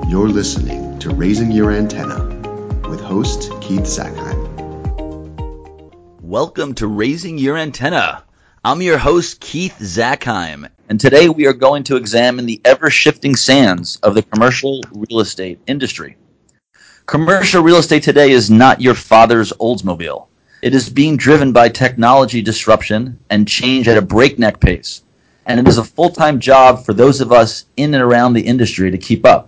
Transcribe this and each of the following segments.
You're listening to Raising Your Antenna with host Keith Zackheim. Welcome to Raising Your Antenna. I'm your host, Keith Zackheim, and today we are going to examine the ever-shifting sands of the commercial real estate industry. Commercial real estate today is not your father's Oldsmobile. It is being driven by technology disruption and change at a breakneck pace, and it is a full-time job for those of us in and around the industry to keep up.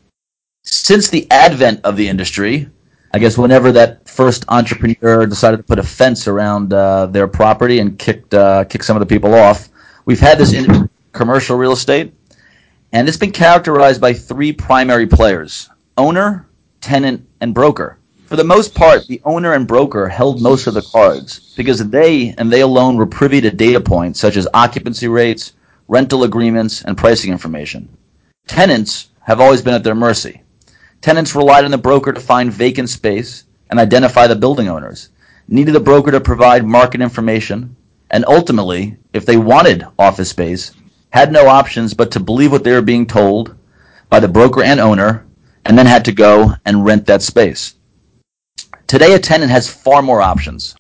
Since the advent of the industry, I guess whenever that first entrepreneur decided to put a fence around their property and kick some of the people off, we've had this in commercial real estate, and it's been characterized by three primary players: owner, tenant, and broker. For the most part, the owner and broker held most of the cards because they and they alone were privy to data points such as occupancy rates, rental agreements, and pricing information. Tenants have always been at their mercy. Tenants relied on the broker to find vacant space and identify the building owners, needed the broker to provide market information, and ultimately, if they wanted office space, had no options but to believe what they were being told by the broker and owner, and then had to go and rent that space. Today, a tenant has far more options.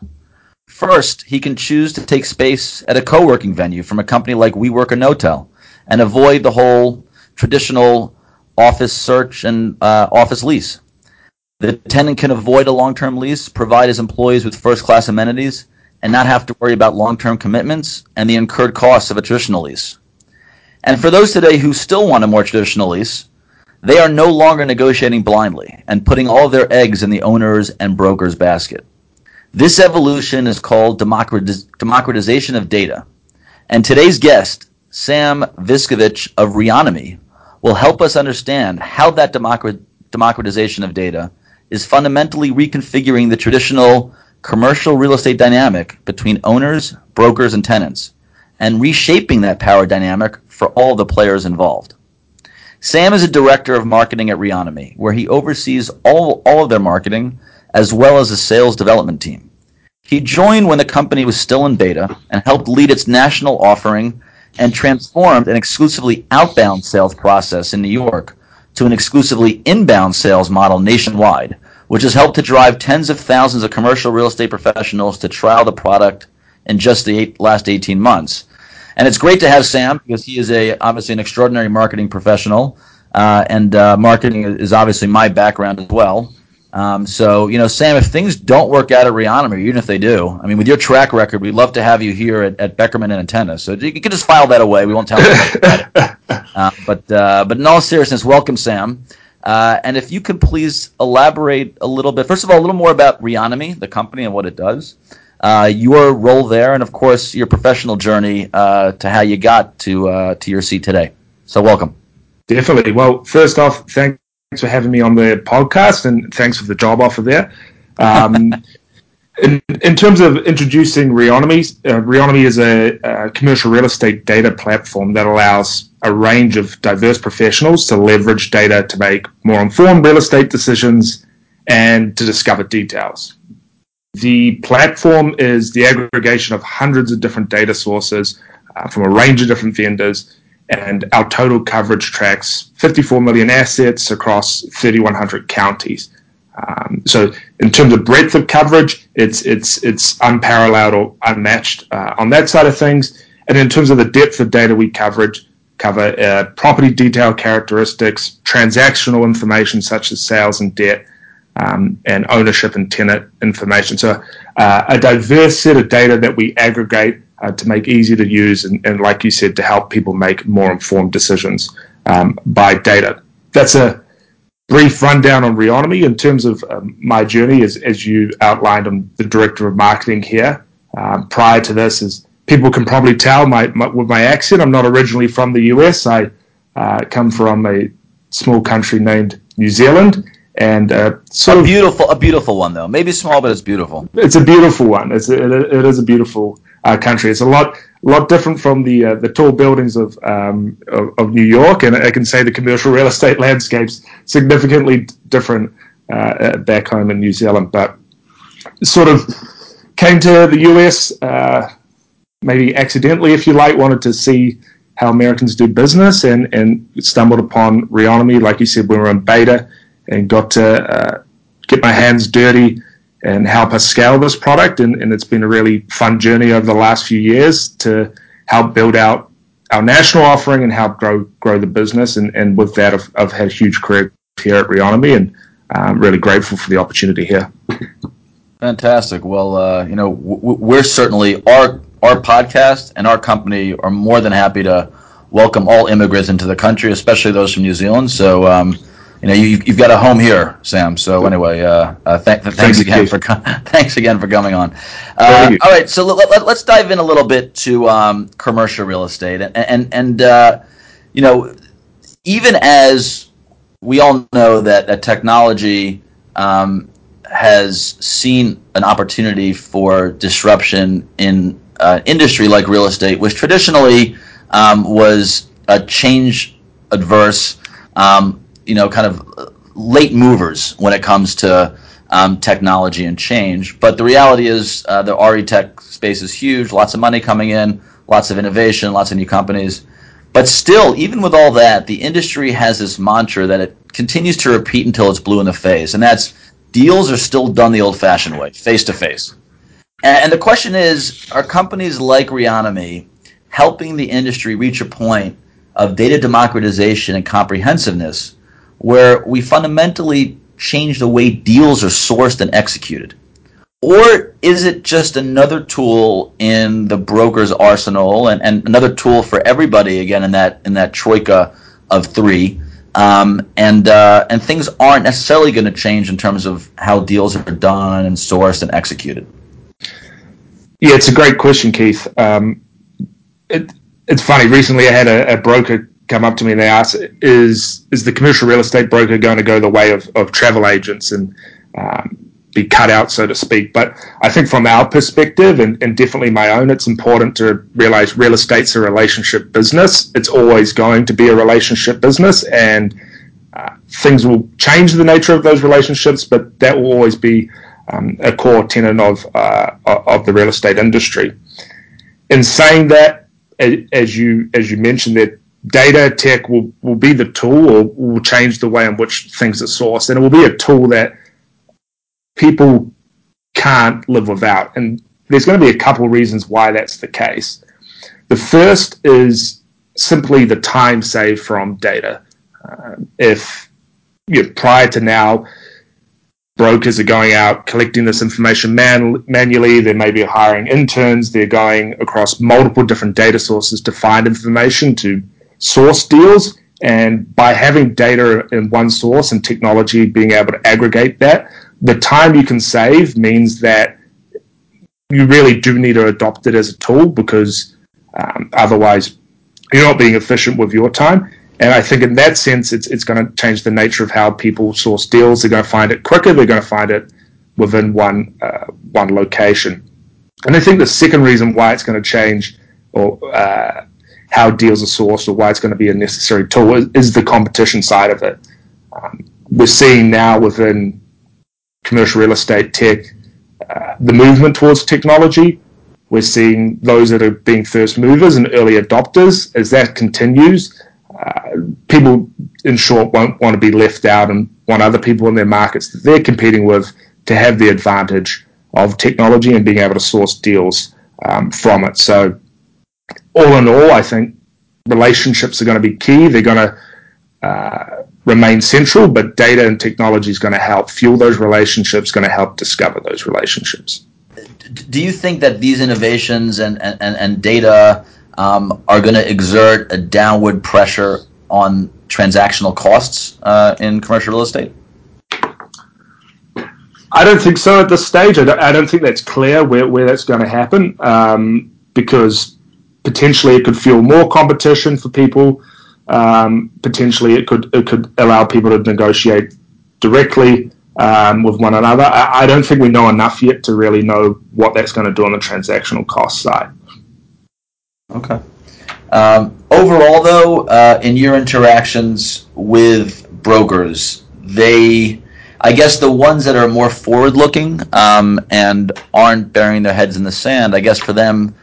First, he can choose to take space at a co-working venue from a company like WeWork or Knotel and avoid the whole traditional office search and office lease. The tenant can avoid a long-term lease, provide his employees with first-class amenities, and not have to worry about long-term commitments and the incurred costs of a traditional lease. And for those today who still want a more traditional lease, they are no longer negotiating blindly and putting all of their eggs in the owner's and broker's basket. This evolution is called democratization of data. And today's guest, Sam Viscovich of Reonomy, will help us understand how that democratization of data is fundamentally reconfiguring the traditional commercial real estate dynamic between owners, brokers, and tenants, and reshaping that power dynamic for all the players involved. Sam is a director of marketing at Reonomy, where he oversees all of their marketing as well as the sales development team. He joined when the company was still in beta and helped lead its national offering and transformed an exclusively outbound sales process in New York to an exclusively inbound sales model nationwide, which has helped to drive tens of thousands of commercial real estate professionals to trial the product in just the last 18 months. And it's great to have Sam because he is obviously an extraordinary marketing professional, and marketing is obviously my background as well. So, Sam, if things don't work out at Reonomy, even if they do, I mean, with your track record, we'd love to have you here at Beckerman and Antenna. So you can just file that away. We won't tell you about it. But in all seriousness, welcome, Sam. And if you could please elaborate a little bit, first of all, a little more about Reonomy, the company, and what it does, your role there, and of course your professional journey to how you got to your seat today. So welcome. Definitely. Well, first off, thanks for having me on the podcast, and thanks for the job offer there. In terms of introducing Reonomy, Reonomy is a commercial real estate data platform that allows a range of diverse professionals to leverage data to make more informed real estate decisions and to discover details. The platform is the aggregation of hundreds of different data sources from a range of different vendors, and our total coverage tracks 54 million assets across 3,100 counties. So in terms of breadth of coverage, it's unparalleled or unmatched on that side of things. And in terms of the depth of data we cover property detail characteristics, transactional information such as sales and debt, and ownership and tenant information. So a diverse set of data that we aggregate to make easy to use and, like you said, to help people make more informed decisions by data. That's a brief rundown on Reonomy. In terms of my journey, as you outlined, I'm the director of marketing here. Prior to this, as people can probably tell with my accent, I'm not originally from the US. I come from a small country named New Zealand. And a beautiful one, though. Maybe small, but it's beautiful. It's a beautiful one. It is a beautiful country. It's a lot different from the tall buildings of New York, and I can say the commercial real estate landscape's significantly different back home in New Zealand. But sort of came to the US maybe accidentally, if you like, wanted to see how Americans do business, and stumbled upon Reonomy, like you said, we were in beta, and got to get my hands dirty and help us scale this product. And it's been a really fun journey over the last few years to help build out our national offering and help grow the business. And with that, I've had a huge career here at Reonomy, and I'm really grateful for the opportunity here. Fantastic. Well, we're certainly, our podcast and our company are more than happy to welcome all immigrants into the country, especially those from New Zealand. So, you've got a home here, Sam. So anyway, thanks again for coming on. All right, so let's dive in a little bit to commercial real estate, and even as we all know that technology has seen an opportunity for disruption in industry like real estate, which traditionally was a change adverse. Kind of late movers when it comes to technology and change. But the reality is the RE tech space is huge, lots of money coming in, lots of innovation, lots of new companies. But still, even with all that, the industry has this mantra that it continues to repeat until it's blue in the face, and that's deals are still done the old-fashioned way, face-to-face. And the question is, are companies like Reonomy helping the industry reach a point of data democratization and comprehensiveness where we fundamentally change the way deals are sourced and executed? Or is it just another tool in the broker's arsenal and another tool for everybody, again, in that troika of three, and things aren't necessarily going to change in terms of how deals are done and sourced and executed? Yeah, it's a great question, Keith. It's funny. Recently, I had a broker come up to me and they asked, is the commercial real estate broker going to go the way of travel agents and be cut out, so to speak? But I think from our perspective, and definitely my own, it's important to realize real estate's a relationship business. It's always going to be a relationship business, and things will change the nature of those relationships, but that will always be a core tenet of the real estate industry. In saying that, as you mentioned, that data tech will be the tool, or will change the way in which things are sourced, and it will be a tool that people can't live without. And there's going to be a couple of reasons why that's the case. The first is simply the time saved from data. If prior to now, brokers are going out collecting this information manually, they may be hiring interns, they're going across multiple different data sources to find information to source deals. And by having data in one source and technology being able to aggregate that, the time you can save means that you really do need to adopt it as a tool, because otherwise you're not being efficient with your time. And I think in that sense, it's going to change the nature of how people source deals. They're going to find it quicker. They're going to find it within one location. And I think the second reason why it's going to change, or how deals are sourced, or why it's going to be a necessary tool, is the competition side of it. We're seeing now within commercial real estate tech the movement towards technology. We're seeing those that are being first movers and early adopters. As that continues, people, in short, won't want to be left out and want other people in their markets that they're competing with to have the advantage of technology and being able to source deals from it. So all in all, I think relationships are going to be key. They're going to remain central, but data and technology is going to help fuel those relationships, going to help discover those relationships. Do you think that these innovations and data are going to exert a downward pressure on transactional costs in commercial real estate? I don't think so at this stage. I don't think that's clear where that's going to happen, because potentially it could fuel more competition for people. Potentially it could allow people to negotiate directly with one another. I don't think we know enough yet to really know what that's going to do on the transactional cost side. Okay. Overall, though, in your interactions with brokers, I guess the ones that are more forward-looking and aren't burying their heads in the sand, I guess for them,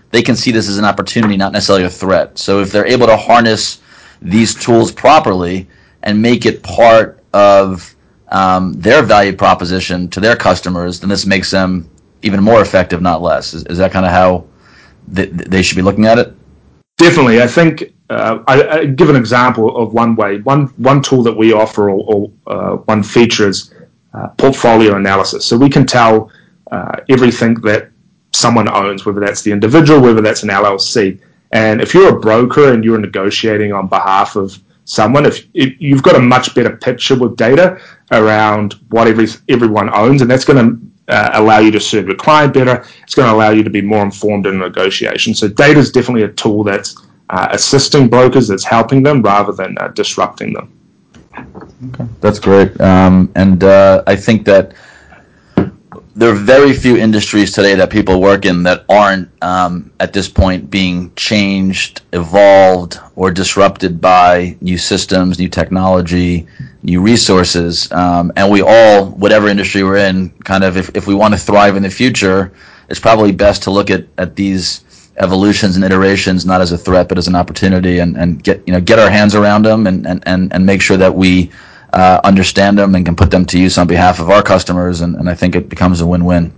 they can see this as an opportunity, not necessarily a threat. So if they're able to harness these tools properly and make it part of their value proposition to their customers, then this makes them even more effective, not less. Is that kind of how they should be looking at it? Definitely. I think I give an example of one way. One tool that we offer, or one feature, is portfolio analysis. So we can tell everything that someone owns, whether that's the individual, whether that's an LLC. And if you're a broker and you're negotiating on behalf of someone, if you've got a much better picture with data around what everyone owns, and that's going to allow you to serve your client better. It's going to allow you to be more informed in negotiation. So data is definitely a tool that's assisting brokers, that's helping them rather than disrupting them. Okay, that's great. And I think that there are very few industries today that people work in that aren't at this point being changed, evolved, or disrupted by new systems, new technology, new resources. And we all, whatever industry we're in, kind of if we want to thrive in the future, it's probably best to look at these evolutions and iterations not as a threat but as an opportunity, and get our hands around them and make sure that we understand them and can put them to use on behalf of our customers, and I think it becomes a win-win.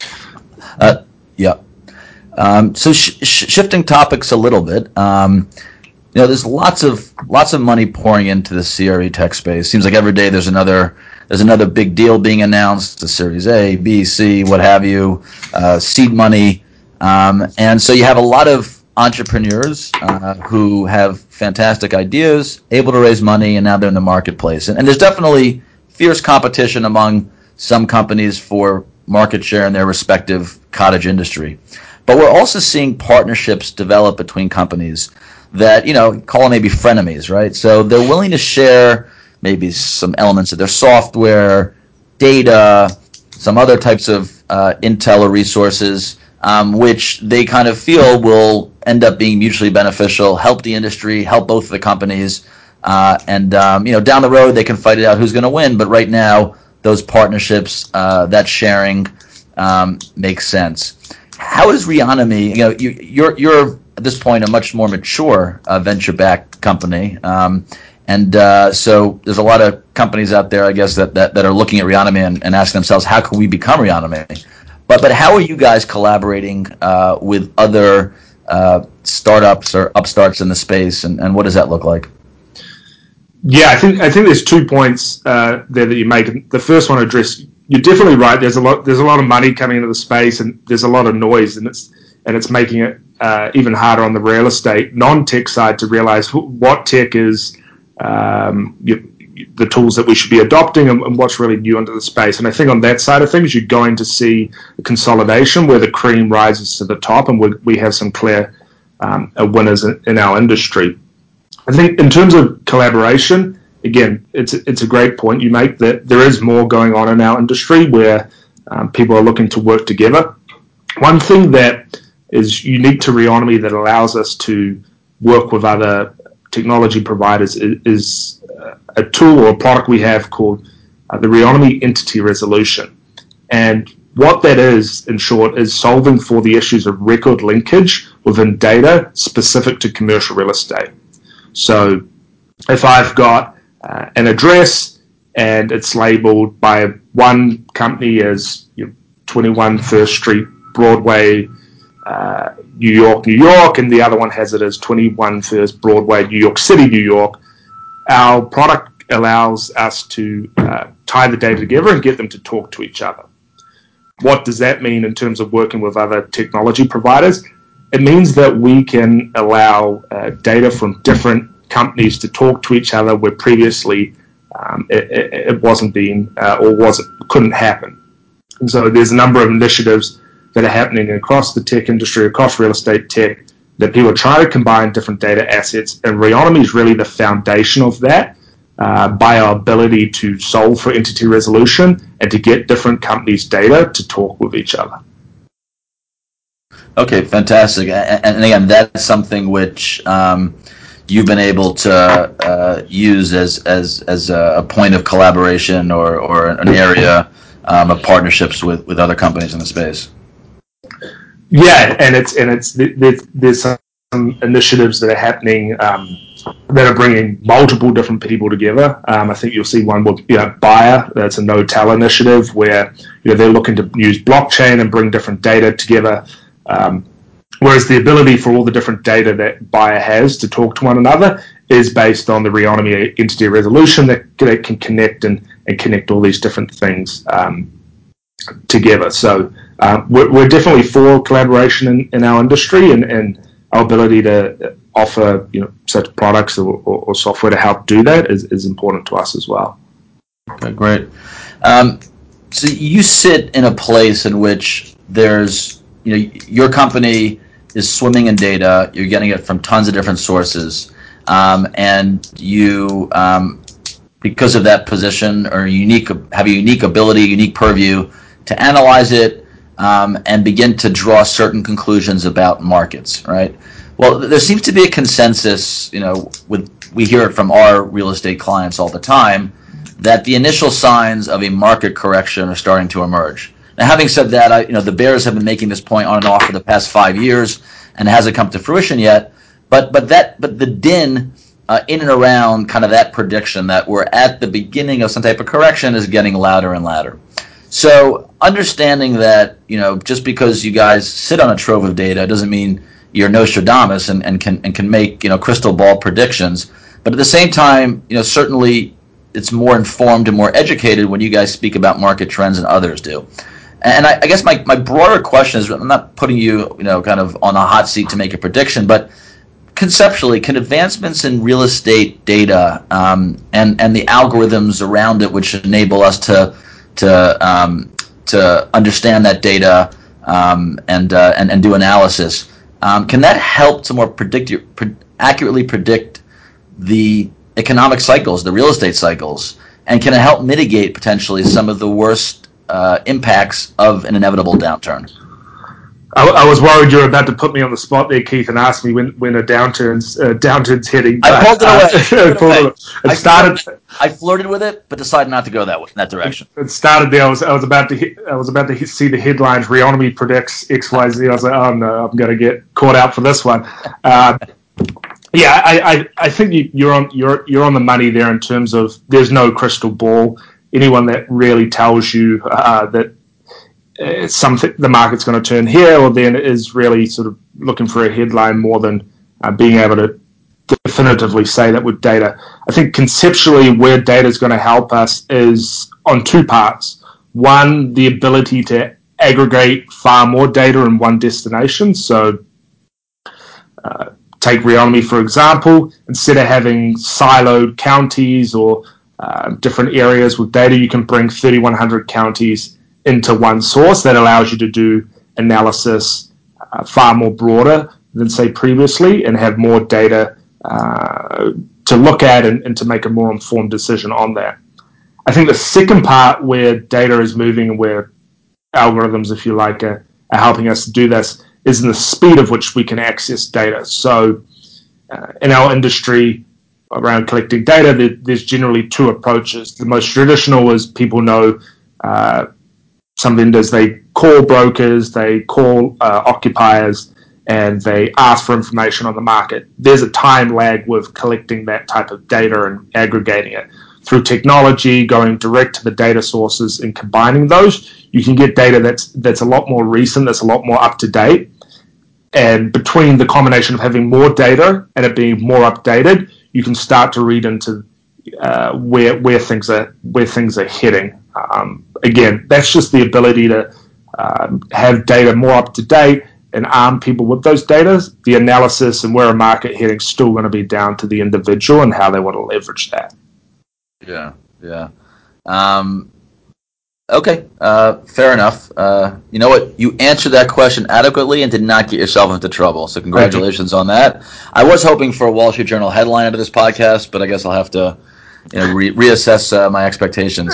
Yeah. So shifting topics a little bit, there's lots of money pouring into the CRE tech space. Seems like every day there's another big deal being announced, a Series A, B, C, what have you, seed money, and so you have a lot of entrepreneurs who have fantastic ideas, able to raise money, and now they're in the marketplace. And there's definitely fierce competition among some companies for market share in their respective cottage industry. But we're also seeing partnerships develop between companies that, call them maybe frenemies, right? So they're willing to share maybe some elements of their software, data, some other types of intel or resources, which they kind of feel will end up being mutually beneficial, help the industry, help both of the companies, and down the road they can fight it out who's going to win. But right now, those partnerships, that sharing, makes sense. How is Reonomy? You're at this point a much more mature venture-backed company, and so there's a lot of companies out there, I guess, that are looking at Reonomy and asking themselves, how can we become Reonomy? But how are you guys collaborating with other startups or upstarts in the space, and what does that look like? Yeah, I think there's 2 points there that you make. The first one I address, you're definitely right. There's a lot of money coming into the space, and there's a lot of noise, and it's making it even harder on the real estate non-tech side to realize what tech is, the tools that we should be adopting, and what's really new into the space. And I think on that side of things, you're going to see a consolidation where the cream rises to the top, and we have some clear winners in our industry. I think in terms of collaboration, again, it's a great point you make that there is more going on in our industry where people are looking to work together. One thing that is unique to Reonomy that allows us to work with other technology providers is a tool or a product we have called the Reonomy Entity Resolution. And what that is, in short, is solving for the issues of record linkage within data specific to commercial real estate. So if I've got an address and it's labeled by one company as 21 First Street, Broadway, New York, and the other one has it as 21 First Broadway, New York City, New York, our product allows us to tie the data together and get them to talk to each other. What does that mean in terms of working with other technology providers? It means that we can allow data from different companies to talk to each other where previously it wasn't being couldn't happen. And so there's a number of initiatives that are happening across the tech industry, across real estate tech, that people are trying to combine different data assets, and Reonomy is really the foundation of that by our ability to solve for entity resolution and to get different companies' data to talk with each other. Okay, fantastic. And again, that's something which you've been able to use as a point of collaboration or an area of partnerships with other companies in the space. Yeah, and there's some initiatives that are happening that are bringing multiple different people together. I think you'll see one with Bayer. That's a no-tell initiative where they're looking to use blockchain and bring different data together. Whereas the ability for all the different data that Bayer has to talk to one another is based on the Reonomy entity resolution that can connect and connect all these different things together. So we're definitely for collaboration in our industry, and our ability to offer such products or software to help do that is important to us as well. Okay, great. So you sit in a place in which there's your company is swimming in data. You're getting it from tons of different sources, and you because of that position have a unique ability, unique purview to analyze it and begin to draw certain conclusions about markets, right? Well, there seems to be a consensus, we hear it from our real estate clients all the time, that the initial signs of a market correction are starting to emerge. Now, having said that, the bears have been making this point on and off for the past 5 years, and it hasn't come to fruition yet. But the din in and around kind of that prediction that we're at the beginning of some type of correction is getting louder and louder. So understanding that, just because you guys sit on a trove of data doesn't mean you're Nostradamus and can make crystal ball predictions. But at the same time, certainly it's more informed and more educated when you guys speak about market trends than others do. And I guess my broader question is, I'm not putting you kind of on a hot seat to make a prediction, but conceptually, can advancements in real estate data and the algorithms around it, which enable us to understand that data and do analysis, can that help to more accurately predict the economic cycles, the real estate cycles, and can it help mitigate potentially some of the worst impacts of an inevitable downturn? I was worried you were about to put me on the spot there, Keith, and ask me when a downturn's heading. I pulled it away. I flirted with it, but decided not to go that direction. It started there. I was about to see the headlines. Reonomy predicts XYZ. I was like, oh no, I'm going to get caught out for this one. Yeah, I think you're on the money there in terms of there's no crystal ball. Anyone that really tells you that the market's going to turn here or then is really sort of looking for a headline more than being able to definitively say that with data. I think conceptually where data is going to help us is on two parts. One, the ability to aggregate far more data in one destination. So take Reonomy, for example. Instead of having siloed counties or different areas with data, you can bring 3,100 counties into one source that allows you to do analysis far more broader than, say, previously, and have more data to look at and to make a more informed decision on that. I think the second part where data is moving and where algorithms, if you like, are helping us do this is in the speed of which we can access data. So in our industry around collecting data, there's generally two approaches. The most traditional is people know some vendors, they call brokers, they call occupiers, and they ask for information on the market. There's a time lag with collecting that type of data and aggregating it. Through technology, going direct to the data sources and combining those, you can get data that's a lot more recent, that's a lot more up to date. And between the combination of having more data and it being more updated, you can start to read into where things are heading. Again, that's just the ability to have data more up to date and arm people with those data. The analysis and where a market heading is still going to be down to the individual and how they want to leverage that. Yeah. Okay, fair enough. You know what? You answered that question adequately and did not get yourself into trouble. So congratulations on that. I was hoping for a Wall Street Journal headline out of this podcast, but I guess I'll have to reassess my expectations.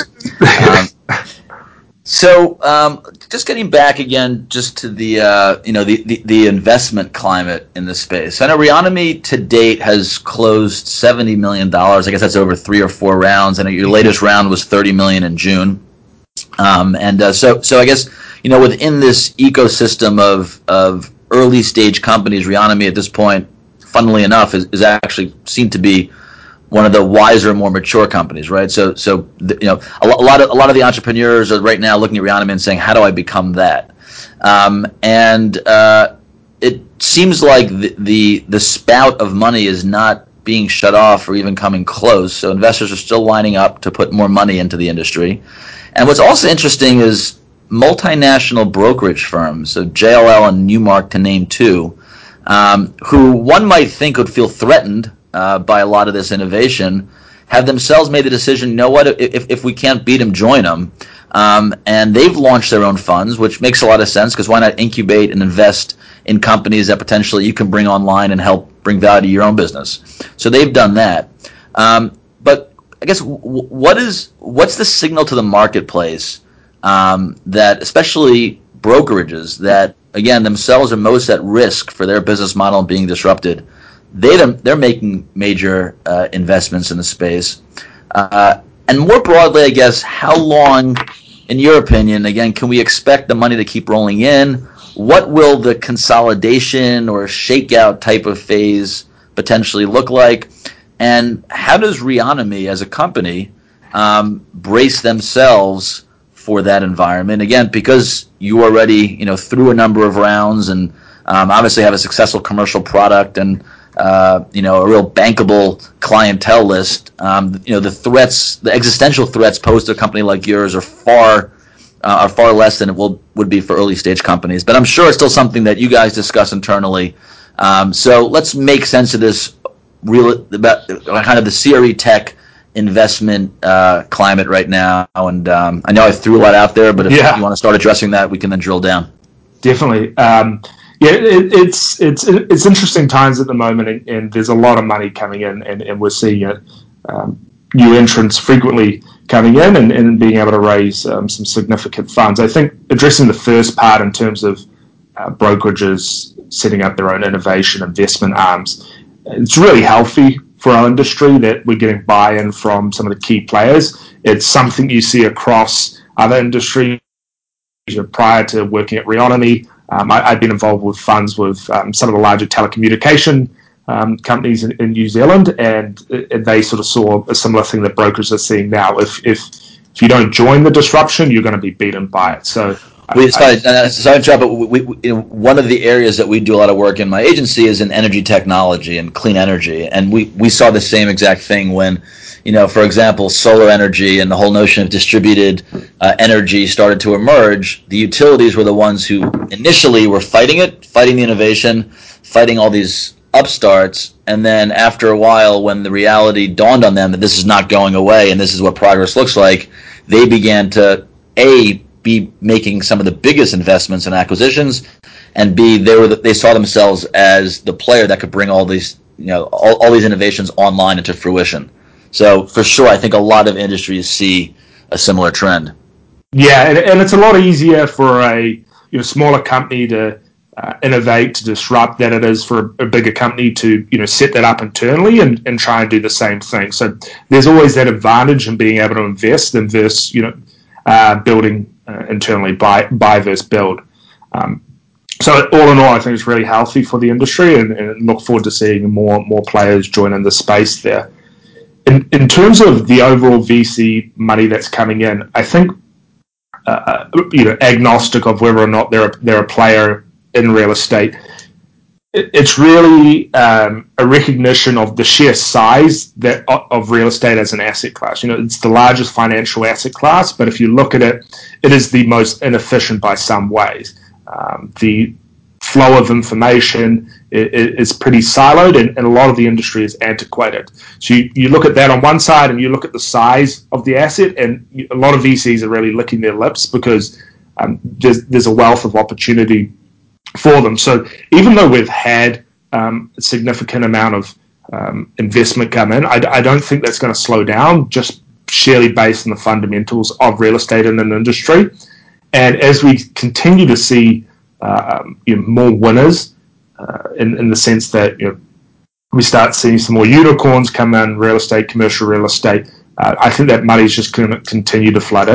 So just getting back again, just to the investment climate in this space. I know Reonomy to date has closed $70 million. I guess that's over 3 or 4 rounds. I know your latest round was $30 million in June. So I guess within this ecosystem of early stage companies, Reonomy at this point, funnily enough, is actually seen to be one of the wiser, more mature companies, right? So a lot of the entrepreneurs are right now looking at Reonomy and saying, how do I become that? And it seems like the spout of money is not being shut off or even coming close. So investors are still lining up to put more money into the industry. And what's also interesting is multinational brokerage firms, so JLL and Newmark to name two, who one might think would feel threatened by a lot of this innovation, have themselves made the decision, you know what, if we can't beat them, join them. And they've launched their own funds, which makes a lot of sense, because why not incubate and invest in companies that potentially you can bring online and help bring value to your own business? So they've done that. But I guess what's the signal to the marketplace that especially brokerages that, again, themselves are most at risk for their business model being disrupted, they're making major investments in the space? And more broadly, I guess, how long, in your opinion, again, can we expect the money to keep rolling in? What will the consolidation or shakeout type of phase potentially look like? And how does Reonomy as a company brace themselves for that environment? Again, because you already, through a number of rounds and obviously have a successful commercial product and a real bankable clientele list. The threats, the existential threats posed to a company like yours are far less than it would be for early stage companies. But I'm sure it's still something that you guys discuss internally. So let's make sense of this about kind of the CRE tech investment climate right now. And I know I threw a lot out there, but if you want to start addressing that, we can then drill down. Definitely. It's interesting times at the moment, and there's a lot of money coming in, and we're seeing it. New entrants frequently coming in and being able to raise some significant funds. I think addressing the first part in terms of brokerages setting up their own innovation investment arms, it's really healthy for our industry that we're getting buy-in from some of the key players. It's something you see across other industries. Prior to working at Reonomy, I've been involved with funds with some of the larger telecommunication companies in New Zealand, and they sort of saw a similar thing that brokers are seeing now. If you don't join the disruption, you're going to be beaten by it. So, sorry to interrupt, but one of the areas that we do a lot of work in my agency is in energy technology and clean energy, and we saw the same exact thing when, for example, solar energy and the whole notion of distributed energy started to emerge. The utilities were the ones who initially were fighting the innovation, fighting all these upstarts, and then after a while, when the reality dawned on them that this is not going away and this is what progress looks like, they began to be making some of the biggest investments and acquisitions, and B, they saw themselves as the player that could bring all these all these innovations online into fruition. So for sure, I think a lot of industries see a similar trend. Yeah, and it's a lot easier for a smaller company to innovate, to disrupt, than it is for a bigger company to set that up internally and try and do the same thing. So there's always that advantage in being able to invest versus building internally, buy versus build. So all in all, I think it's really healthy for the industry, and look forward to seeing more players join in the space there. In terms of the overall VC money that's coming in, I think agnostic of whether or not they're a player in real estate, it's really a recognition of the sheer size of real estate as an asset class. It's the largest financial asset class, but if you look at it, it is the most inefficient by some ways. The flow of information is pretty siloed, and a lot of the industry is antiquated. So you look at that on one side, and you look at the size of the asset, and a lot of VCs are really licking their lips because there's a wealth of opportunity for them. So even though we've had a significant amount of investment come in, I don't think that's going to slow down, just sheerly based on the fundamentals of real estate in an industry. And as we continue to see more winners, in the sense that we start seeing some more unicorns come in real estate, commercial real estate, I think that money is just going to continue to flood in.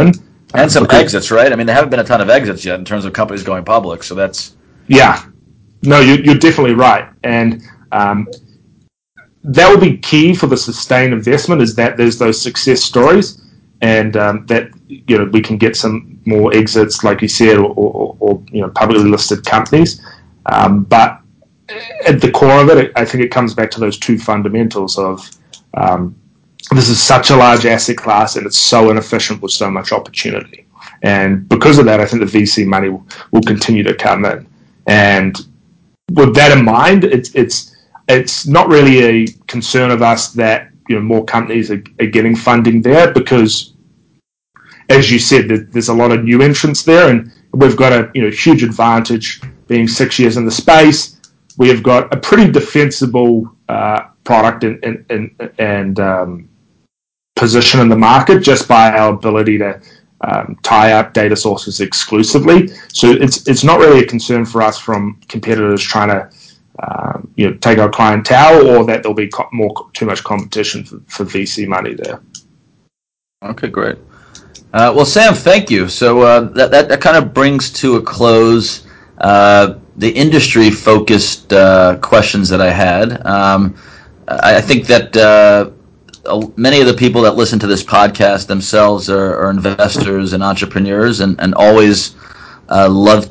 And some exits, right? I mean, there haven't been a ton of exits yet in terms of companies going public. So that's yeah. No, you're definitely right, and that will be key for the sustained investment. Is that there's those success stories, and that we can get some more exits, like you said, or publicly listed companies. But at the core of it, I think it comes back to those two fundamentals of this is such a large asset class and it's so inefficient with so much opportunity. And because of that, I think the VC money will continue to come in. And with that in mind, it's not really a concern of us that more companies are getting funding there, because, as you said, there's a lot of new entrants there, and we've got a huge advantage being 6 years in the space. We have got a pretty defensible product and position in the market just by our ability to tie up data sources exclusively. So it's not really a concern for us from competitors trying to take our clientele, or that there'll be too much competition for VC money there. Okay, great. Well, Sam, thank you. So that kind of brings to a close the industry-focused questions that I had. I think that many of the people that listen to this podcast themselves are investors and entrepreneurs, and always love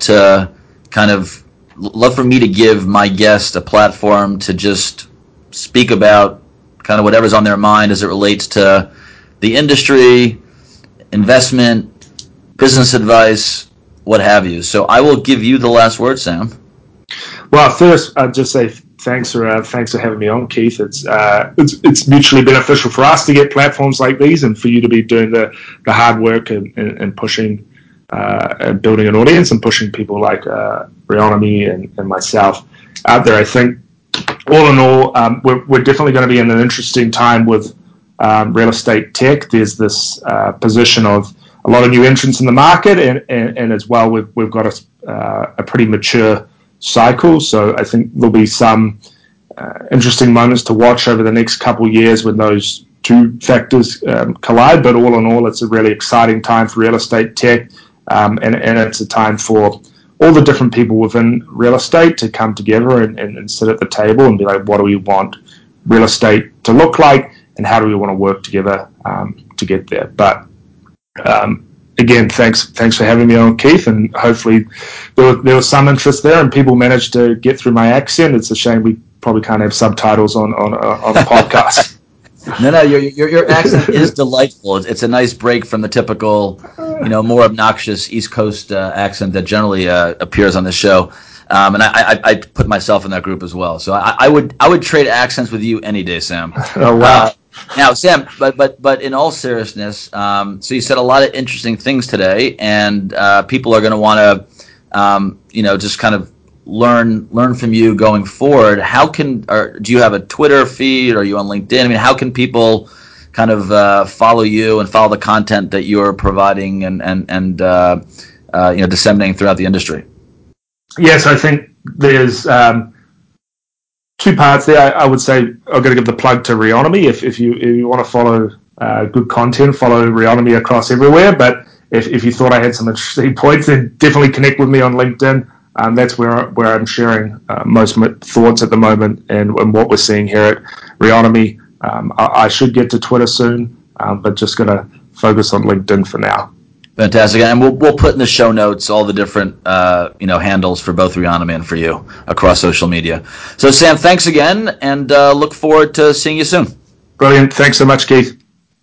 for me to give my guest a platform to just speak about kind of whatever's on their mind as it relates to the industry, investment, business advice, what have you. So I will give you the last word, Sam. Well, first, I'd just say thanks for having me on, Keith. It's mutually beneficial for us to get platforms like these, and for you to be doing the hard work and pushing and building an audience and pushing people like Reonomy and myself out there. I think all in all, we're definitely going to be in an interesting time with real estate tech. There's this position of a lot of new entrants in the market, and as well we've got a pretty mature cycle. So I think there'll be some interesting moments to watch over the next couple of years when those two factors collide. But all in all, it's a really exciting time for real estate tech, and it's a time for all the different people within real estate to come together and sit at the table and be like, what do we want real estate to look like, and how do we want to work together to get there? But again, thanks for having me on, Keith, and hopefully there was some interest there and people managed to get through my accent. It's a shame we probably can't have subtitles on a podcast. No, your accent is delightful. It's a nice break from the typical, more obnoxious East Coast accent that generally appears on the show. And I put myself in that group as well. So I would trade accents with you any day, Sam. Oh wow! Now, Sam, but in all seriousness, so you said a lot of interesting things today, and people are going to want to, just kind of learn from you going forward. Do you have a Twitter feed? Are you on LinkedIn? I mean, how can people kind of follow you and follow the content that you're providing and disseminating throughout the industry? Yes, I think there's two parts there. I would say I'm going to give the plug to Reonomy. If you want to follow good content, follow Reonomy across everywhere. But if you thought I had some interesting points, then definitely connect with me on LinkedIn. That's where I'm sharing most of my thoughts at the moment and what we're seeing here at Reonomy. I should get to Twitter soon, but just going to focus on LinkedIn for now. Fantastic, and we'll put in the show notes all the different handles for both Reonomy and for you across social media. So Sam, thanks again, and look forward to seeing you soon. Brilliant, thanks so much, Keith.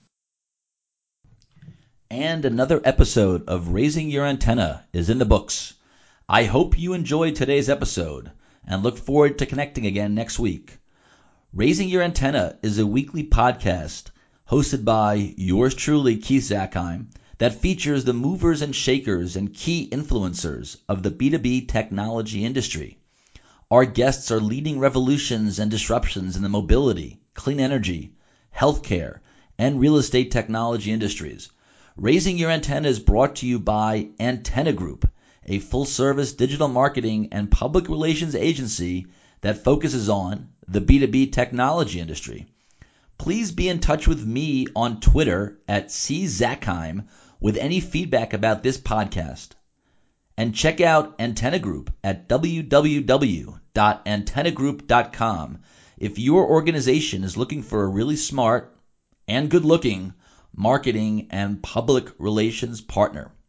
And another episode of Raising Your Antenna is in the books. I hope you enjoyed today's episode and look forward to connecting again next week. Raising Your Antenna is a weekly podcast hosted by yours truly, Keith Zackheim, that features the movers and shakers and key influencers of the B2B technology industry. Our guests are leading revolutions and disruptions in the mobility, clean energy, healthcare, and real estate technology industries. Raising Your Antenna is brought to you by Antenna Group, a full-service digital marketing and public relations agency that focuses on the B2B technology industry. Please be in touch with me on Twitter at @CZackheim with any feedback about this podcast. And check out Antenna Group at www.antennagroup.com if your organization is looking for a really smart and good-looking marketing and public relations partner.